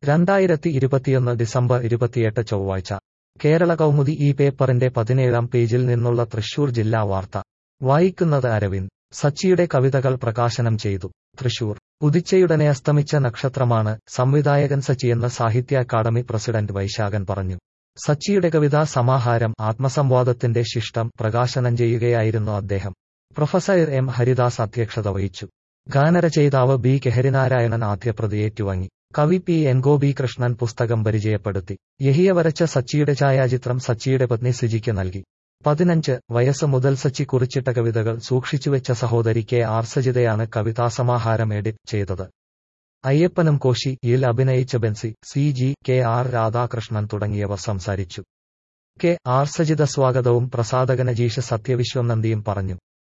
2021 December 28 ചൊവ്വാഴ്ച കേരള കൗമുദി ഈ പേപ്പറിന്റെ 17-ാം പേജിൽ നിന്നുള്ള തൃശൂർ ജില്ലാ വാർത്ത വായിക്കുന്നത് അരവിന്ദ്. സച്ചിയുടെ കവിതകൾ പ്രകാശനം ചെയ്തു. തൃശൂർ. ഉദിച്ചയുടനെ അസ്തമിച്ച നക്ഷത്രമാണ് സംവിധായകൻ സച്ചിയെന്ന് സാഹിത്യ അക്കാദമി പ്രസിഡന്റ് വൈശാഖൻ പറഞ്ഞു. സച്ചിയുടെ കവിതാ സമാഹാരം ആത്മസംവാദത്തിന്റെ ശിഷ്ടം പ്രകാശനം ചെയ്യുകയായിരുന്നു അദ്ദേഹം. പ്രൊഫസർ എം ഹരിദാസ് അധ്യക്ഷത വഹിച്ചു. ഗാനരചയിതാവ് ബി കെഹരിനാരായണൻ ആദ്യപ്രതി ഏറ്റുവാങ്ങി. കവി പി എൻ ഗോപികൃഷ്ണൻ പുസ്തകം പരിചയപ്പെടുത്തി. യഹിയ വരച്ച സച്ചിയുടെ ഛായാചിത്രം സച്ചിയുടെ പത്നി സിജിക്ക് നൽകി. 15 വയസ്സ് മുതൽ സച്ചി കുറിച്ചിട്ട കവിതകൾ സൂക്ഷിച്ചുവെച്ച സഹോദരി കെ ആർ സജിതയാണ് കവിതാസമാഹാരം എഡിറ്റ് ചെയ്തത്. അയ്യപ്പനും കോശിയിൽ അഭിനയിച്ച Benzy, C G, K R Radhakrishnan തുടങ്ങിയവർ സംസാരിച്ചു. കെ ആർ സജിത സ്വാഗതവും പ്രസാധകൻ അജീഷ് സത്യവിശ്വം നന്ദിയും പറഞ്ഞു.